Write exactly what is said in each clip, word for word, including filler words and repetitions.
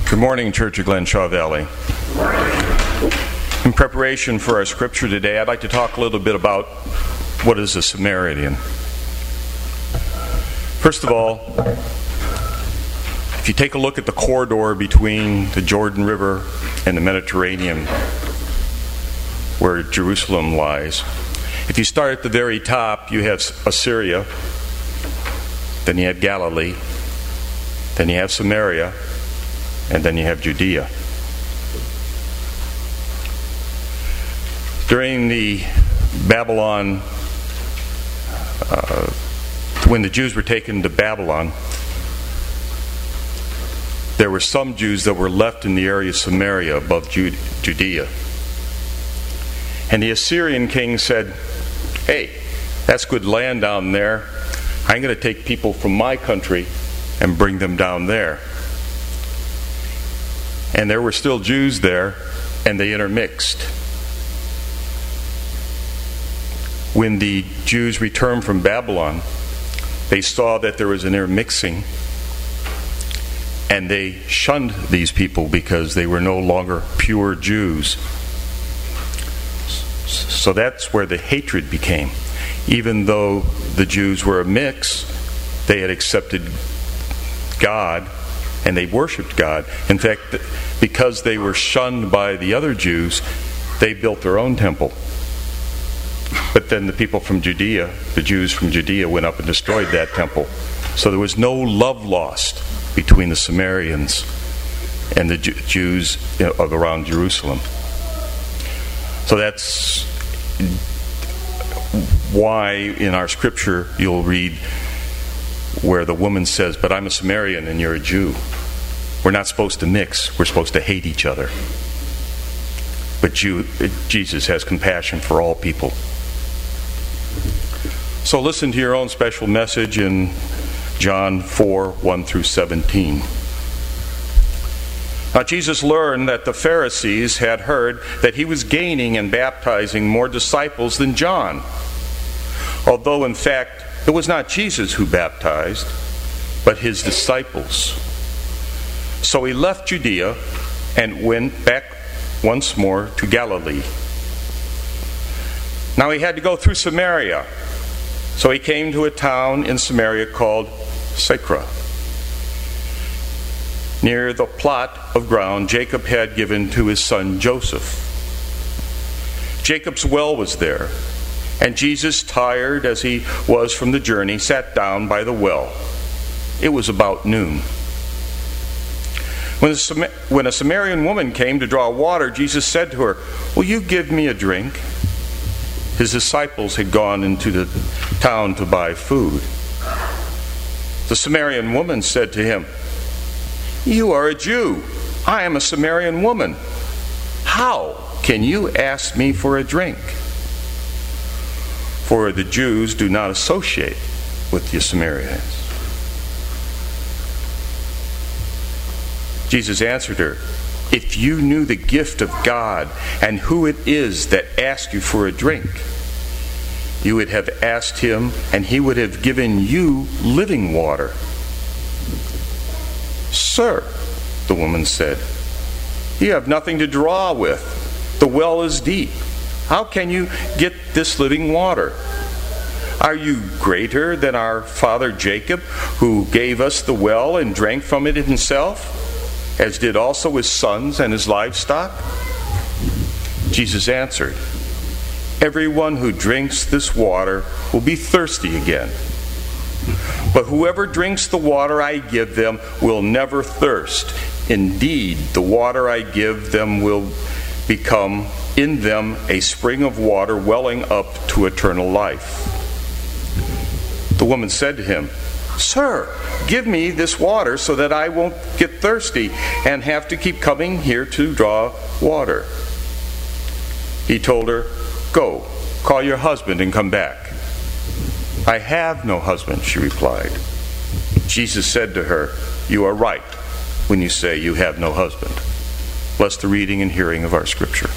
Good morning, Church of Glen Shaw Valley. In preparation for our scripture today, I'd like to talk a little bit about what is a Samaritan. First of all, if you take a look at the corridor between the Jordan River and the Mediterranean, where Jerusalem lies, if you start at the very top, you have Assyria, then you have Galilee, then you have Samaria, and then you have Judea. During the Babylon, uh, when the Jews were taken to Babylon, there were some Jews that were left in the area of Samaria above Judea. And the Assyrian king said, "Hey, that's good land down there. I'm going to take people from my country and bring them down there." And there were still Jews there, and they intermixed. When the Jews returned from Babylon, they saw that there was an intermixing, and they shunned these people because they were no longer pure Jews. So that's where the hatred became. Even though the Jews were a mix, they had accepted God and they worshipped God. In fact, because they were shunned by the other Jews, they built their own temple. But then the people from Judea, the Jews from Judea, went up and destroyed that temple. So there was no love lost between the Samaritans and the Jews of around Jerusalem. So that's why in our scripture you'll read where the woman says, "But I'm a Samaritan and you're a Jew." We're not supposed to mix. We're supposed to hate each other. But Jew, Jesus has compassion for all people. So listen to your own special message in John four, one through seventeen. Now Jesus learned that the Pharisees had heard that he was gaining and baptizing more disciples than John, although in fact it was not Jesus who baptized, but his disciples. So he left Judea and went back once more to Galilee. Now he had to go through Samaria, so he came to a town in Samaria called Sychar, near the plot of ground Jacob had given to his son Joseph. Jacob's well was there, and Jesus, tired as he was from the journey, sat down by the well. It was about noon. When a, when a Samaritan woman came to draw water, Jesus said to her, "Will you give me a drink?" His disciples had gone into the town to buy food. The Samaritan woman said to him, "You are a Jew. I am a Samaritan woman. How can you ask me for a drink?" For the Jews do not associate with the Samaritans. Jesus answered her, "If you knew the gift of God and who it is that asks you for a drink, you would have asked him, and he would have given you living water." "Sir," the woman said, "you have nothing to draw with. The well is deep. How can you get this living water? Are you greater than our father Jacob, who gave us the well and drank from it himself, as did also his sons and his livestock?" Jesus answered, "Everyone who drinks this water will be thirsty again. But whoever drinks the water I give them will never thirst. Indeed, the water I give them will become in them a spring of water welling up to eternal life." The woman said to him, "Sir, give me this water so that I won't get thirsty and have to keep coming here to draw water." He told her, "Go, call your husband and come back." "I have no husband," she replied. Jesus said to her, "You are right when you say you have no husband." Bless the reading and hearing of our scripture.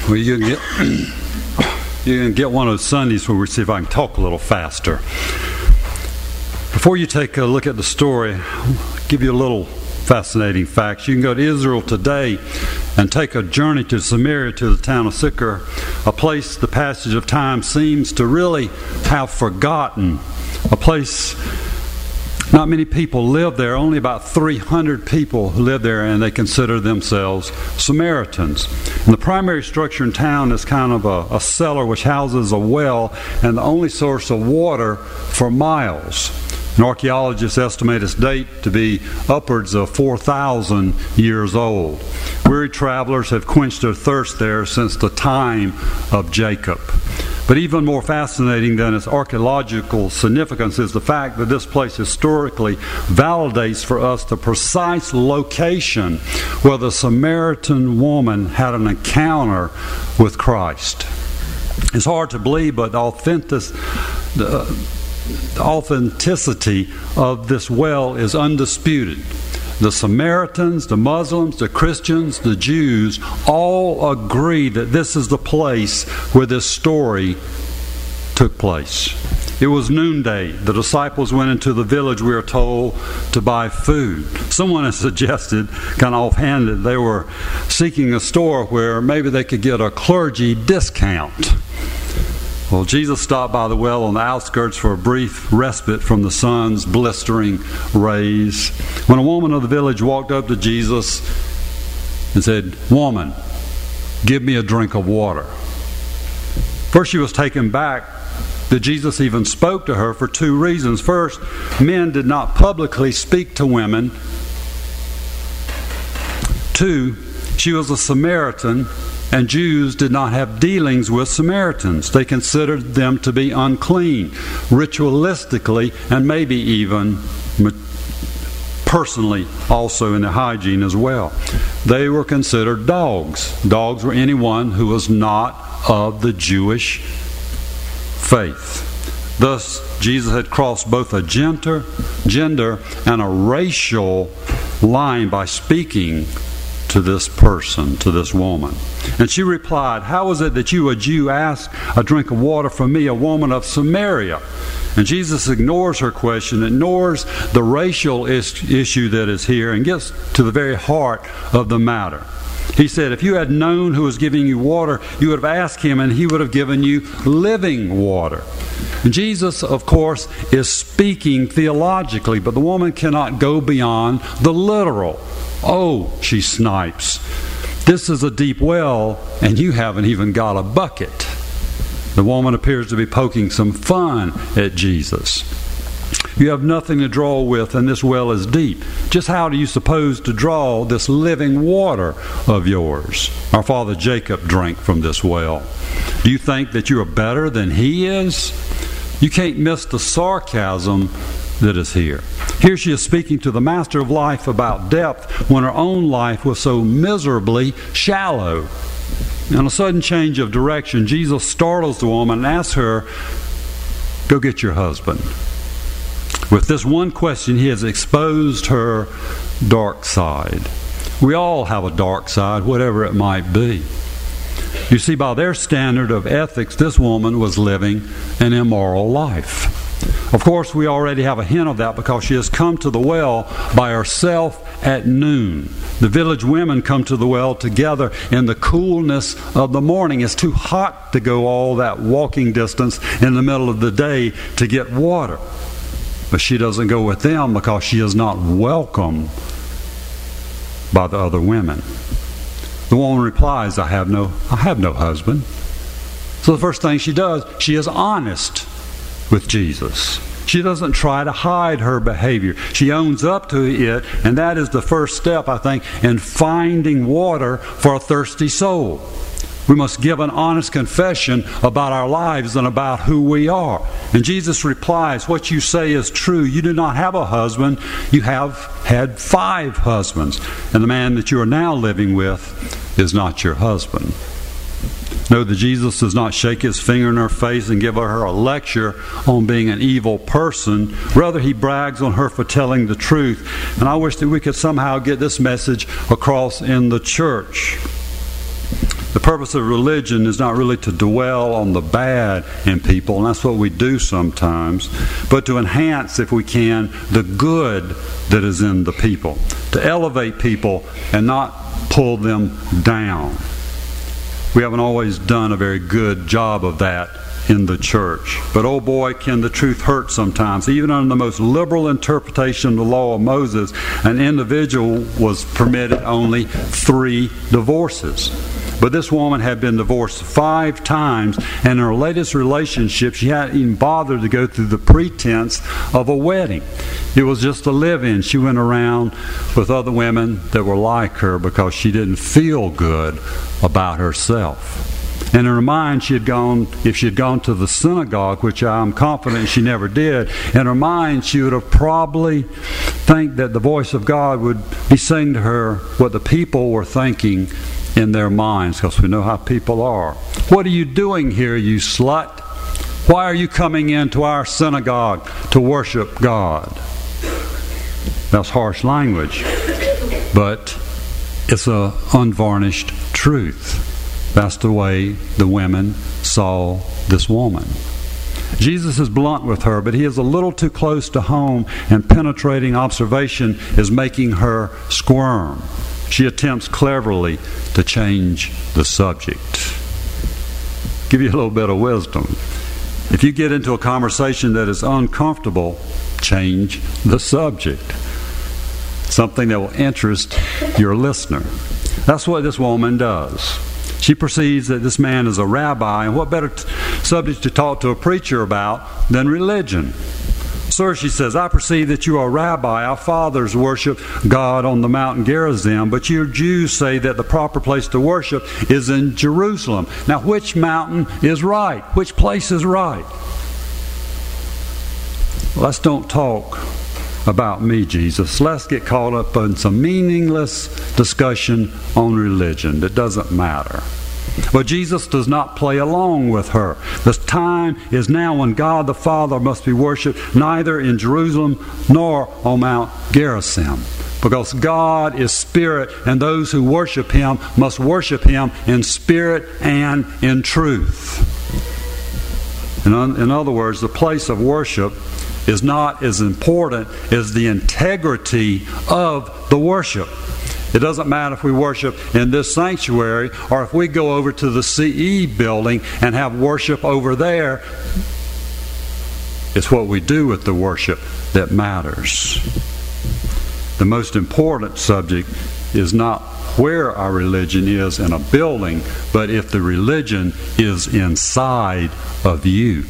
Well, you can get you can get one of those Sundays where we see if I can talk a little faster. Before you take a look at the story, I'll give you a little fascinating facts. You can go to Israel today and take a journey to Samaria, to the town of Sychar, a place the passage of time seems to really have forgotten, a place not many people live there, only about three hundred people live there, and they consider themselves Samaritans. And the primary structure in town is kind of a, a cellar which houses a well and the only source of water for miles. And archaeologists estimate its date to be upwards of four thousand years old. Weary travelers have quenched their thirst there since the time of Jacob. But even more fascinating than its archaeological significance is the fact that this place historically validates for us the precise location where the Samaritan woman had an encounter with Christ. It's hard to believe, but the authentic, the, the authenticity of this well is undisputed. The Samaritans, the Muslims, the Christians, the Jews all agree that this is the place where this story took place. It was noonday. The disciples went into the village, we are told, to buy food. Someone has suggested, kind of offhanded, they were seeking a store where maybe they could get a clergy discount. Well, Jesus stopped by the well on the outskirts for a brief respite from the sun's blistering rays. When a woman of the village walked up to Jesus and said, "Woman, give me a drink of water." First, she was taken back that Jesus even spoke to her for two reasons. First, men did not publicly speak to women. Two, she was a Samaritan, and Jews did not have dealings with Samaritans. They considered them to be unclean, ritualistically, and maybe even personally also in their hygiene as well. They were considered dogs. Dogs were anyone who was not of the Jewish faith. Thus, Jesus had crossed both a gender, gender and a racial line by speaking to this person, to this woman. And she replied, "How is it that you, a Jew, ask a drink of water from me, a woman of Samaria?" And Jesus ignores her question, ignores the racial is- issue that is here, and gets to the very heart of the matter. He said, if you had known who was giving you water, you would have asked him, and he would have given you living water. And Jesus, of course, is speaking theologically, but the woman cannot go beyond the literal. "Oh," she snipes, "this is a deep well, and you haven't even got a bucket." The woman appears to be poking some fun at Jesus. "You have nothing to draw with, and this well is deep. Just how do you suppose to draw this living water of yours? Our father Jacob drank from this well. Do you think that you are better than he is?" You can't miss the sarcasm that is here. Here she is speaking to the master of life about depth when her own life was so miserably shallow. On a sudden change of direction, Jesus startles the woman and asks her, "Go get your husband." With this one question, he has exposed her dark side. We all have a dark side, whatever it might be. You see, by their standard of ethics, this woman was living an immoral life. Of course, we already have a hint of that because she has come to the well by herself at noon. The village women come to the well together in the coolness of the morning. It's too hot to go all that walking distance in the middle of the day to get water. But she doesn't go with them because she is not welcome by the other women. The woman replies, I have no, I have no husband. So the first thing she does, she is honest with Jesus. She doesn't try to hide her behavior. She owns up to it, and that is the first step, I think, in finding water for a thirsty soul. We must give an honest confession about our lives and about who we are. And Jesus replies, what you say is true. You do not have a husband. You have had five husbands. And the man that you are now living with is not your husband. Know that Jesus does not shake his finger in her face and give her a lecture on being an evil person. Rather, he brags on her for telling the truth. And I wish that we could somehow get this message across in the church. The purpose of religion is not really to dwell on the bad in people, and that's what we do sometimes, but to enhance, if we can, the good that is in the people, to elevate people and not pull them down. We haven't always done a very good job of that in the church. But oh boy, can the truth hurt sometimes. Even under the most liberal interpretation of the law of Moses, an individual was permitted only three divorces. But this woman had been divorced five times, and in her latest relationship, she hadn't even bothered to go through the pretense of a wedding. It was just a live-in. She went around with other women that were like her because she didn't feel good about herself. And in her mind, she had gone, if she had gone to the synagogue, which I'm confident she never did, in her mind she would have probably think that the voice of God would be saying to her what the people were thinking in their minds, because we know how people are. What are you doing here, you slut? Why are you coming into our synagogue to worship God? That's harsh language, but it's an unvarnished truth. That's the way the women saw this woman. Jesus is blunt with her, but he is a little too close to home, and penetrating observation is making her squirm. She attempts cleverly to change the subject. Give you a little bit of wisdom. If you get into a conversation that is uncomfortable, change the subject. Something that will interest your listener. That's what this woman does. She perceives that this man is a rabbi, and what better t- subject to talk to a preacher about than religion? Sir, she says, I perceive that you are a rabbi. Our fathers worship God on the mountain Gerizim, but you Jews say that the proper place to worship is in Jerusalem. Now, which mountain is right? Which place is right? Let's don't talk about me, Jesus. Let's get caught up in some meaningless discussion on religion that doesn't matter. But Jesus does not play along with her. The time is now when God the Father must be worshipped neither in Jerusalem nor on Mount Gerizim. Because God is spirit, and those who worship Him must worship Him in spirit and in truth. In, in other words, the place of worship is not as important as the integrity of the worship. It doesn't matter if we worship in this sanctuary or if we go over to the C E building and have worship over there. It's what we do with the worship that matters. The most important subject is not where our religion is in a building, but if the religion is inside of you.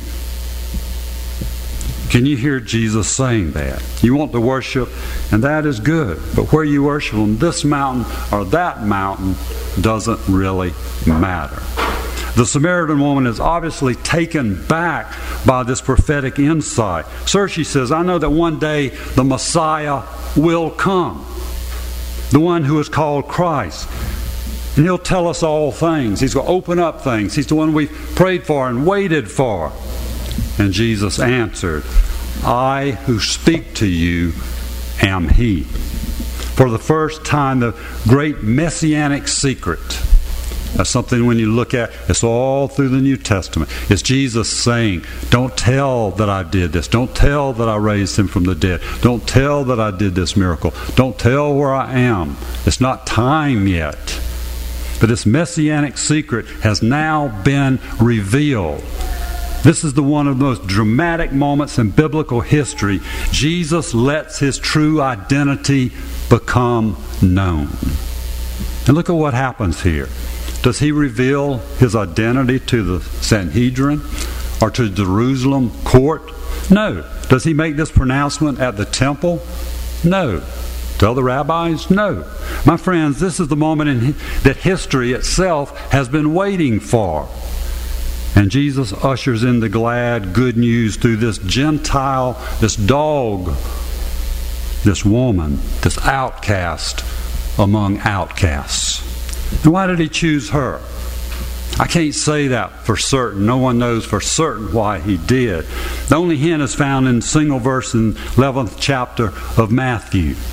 Can you hear Jesus saying that? You want to worship, and that is good. But where you worship, on this mountain or that mountain, doesn't really matter. The Samaritan woman is obviously taken back by this prophetic insight. Sir, she says, I know that one day the Messiah will come. The one who is called Christ. And He'll tell us all things. He's going to open up things. He's the one we've prayed for and waited for. And Jesus answered, I who speak to you am He. For the first time, the great messianic secret. That's something when you look at, it's all through the New Testament. It's Jesus saying, don't tell that I did this. Don't tell that I raised Him from the dead. Don't tell that I did this miracle. Don't tell where I am. It's not time yet. But this messianic secret has now been revealed. This is the one of the most dramatic moments in biblical history. Jesus lets His true identity become known. And look at what happens here. Does He reveal His identity to the Sanhedrin or to Jerusalem court? No. Does He make this pronouncement at the temple? No. Tell the rabbis? No. My friends, this is the moment in that history itself has been waiting for. And Jesus ushers in the glad good news through this Gentile, this dog, this woman, this outcast among outcasts. And why did He choose her? I can't say that for certain. No one knows for certain why He did. The only hint is found in a single verse in the eleventh chapter of Matthew.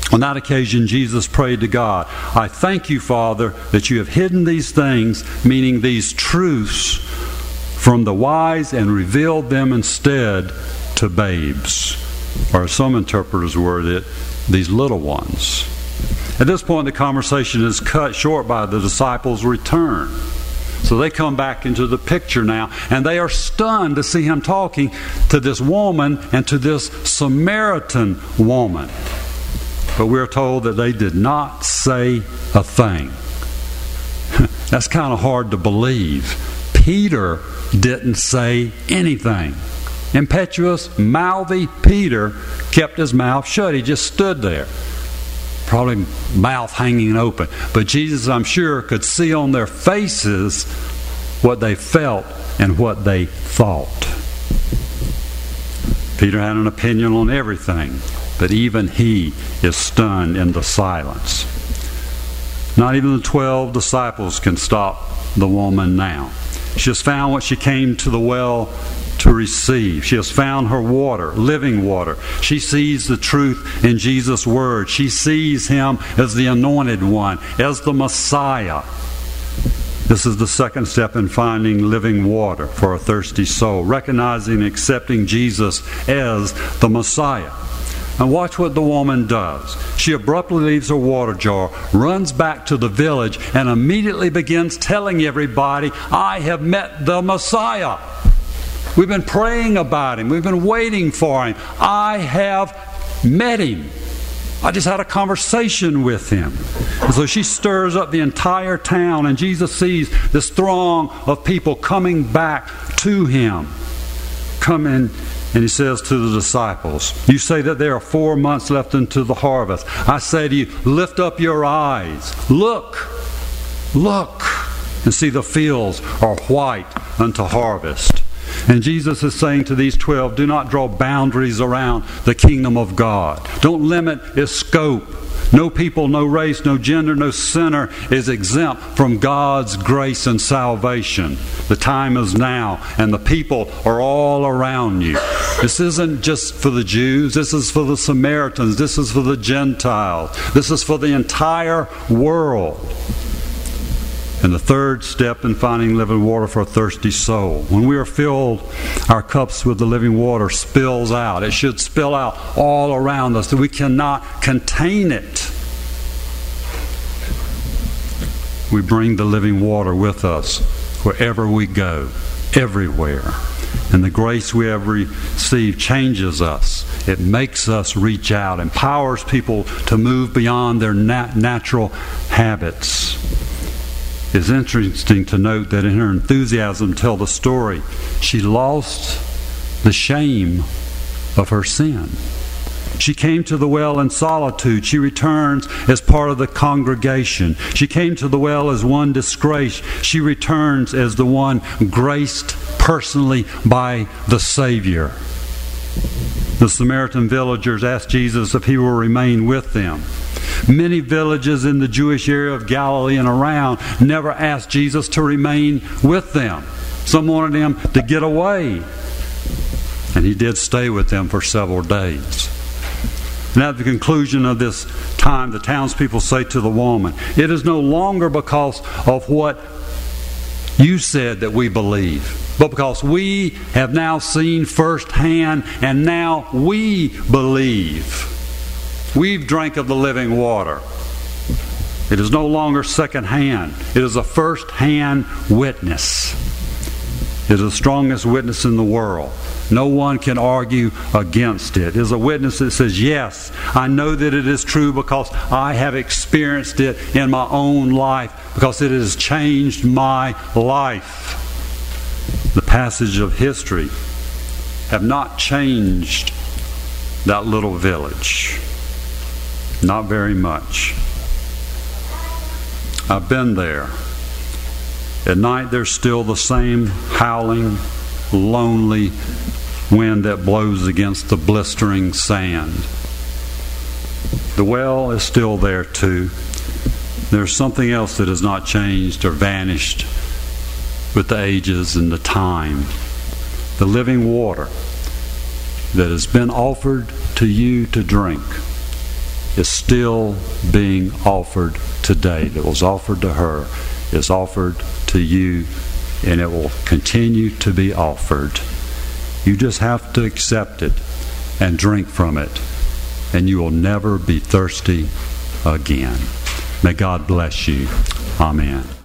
On that occasion, Jesus prayed to God, I thank you, Father, that you have hidden these things, meaning these truths, from the wise and revealed them instead to babes. Or some interpreters word it, these little ones. At this point, the conversation is cut short by the disciples' return. So they come back into the picture now, and they are stunned to see him talking to this woman and to this Samaritan woman. But we're told that they did not say a thing. That's kind of hard to believe. Peter didn't say anything. Impetuous, mouthy Peter kept his mouth shut. He just stood there, probably mouth hanging open. But Jesus, I'm sure, could see on their faces what they felt and what they thought. Peter had an opinion on everything, but even he is stunned into silence. Not even the twelve disciples can stop the woman now. She has found what she came to the well to receive. She has found her water, living water. She sees the truth in Jesus' word. She sees him as the anointed one, as the Messiah. This is the second step in finding living water for a thirsty soul, recognizing and accepting Jesus as the Messiah. And watch what the woman does. She abruptly leaves her water jar, runs back to the village, and immediately begins telling everybody, I have met the Messiah. We've been praying about him. We've been waiting for him. I have met him. I just had a conversation with him. And so she stirs up the entire town, and Jesus sees this throng of people coming back to him. Coming. And he says to the disciples, you say that there are four months left into the harvest. I say to you, lift up your eyes. Look, look, and see the fields are white unto harvest. And Jesus is saying to these twelve, do not draw boundaries around the kingdom of God. Don't limit its scope. No people, no race, no gender, no sinner is exempt from God's grace and salvation. The time is now, and the people are all around you. This isn't just for the Jews. This is for the Samaritans. This is for the Gentiles. This is for the entire world. And the third step in finding living water for a thirsty soul. When we are filled, our cups with the living water spills out. It should spill out all around us. We cannot contain it. We bring the living water with us wherever we go, everywhere. And the grace we have received changes us. It makes us reach out, empowers people to move beyond their nat- natural habits. It's interesting to note that in her enthusiasm to tell the story, she lost the shame of her sin. She came to the well in solitude. She returns as part of the congregation. She came to the well as one disgraced. She returns as the one graced personally by the Savior. The Samaritan villagers asked Jesus if he will remain with them. Many villages in the Jewish area of Galilee and around never asked Jesus to remain with them. Some wanted him to get away. And he did stay with them for several days. And at the conclusion of this time, the townspeople say to the woman, it is no longer because of what you said that we believe, but because we have now seen firsthand, and now we believe. We've drank of the living water. It is no longer second-hand. It is a first-hand witness. It is the strongest witness in the world. No one can argue against it. It is a witness that says, yes, I know that it is true because I have experienced it in my own life, because it has changed my life. The passage of history have not changed that little village. Not very much. I've been there. At night there's still the same howling, lonely wind that blows against the blistering sand. The well is still there too. There's something else that has not changed or vanished with the ages and the time. The living water that has been offered to you to drink. is still being offered today. That was offered to her is offered to you, and it will continue to be offered. You just have to accept it and drink from it, and you will never be thirsty again. May God bless you. Amen.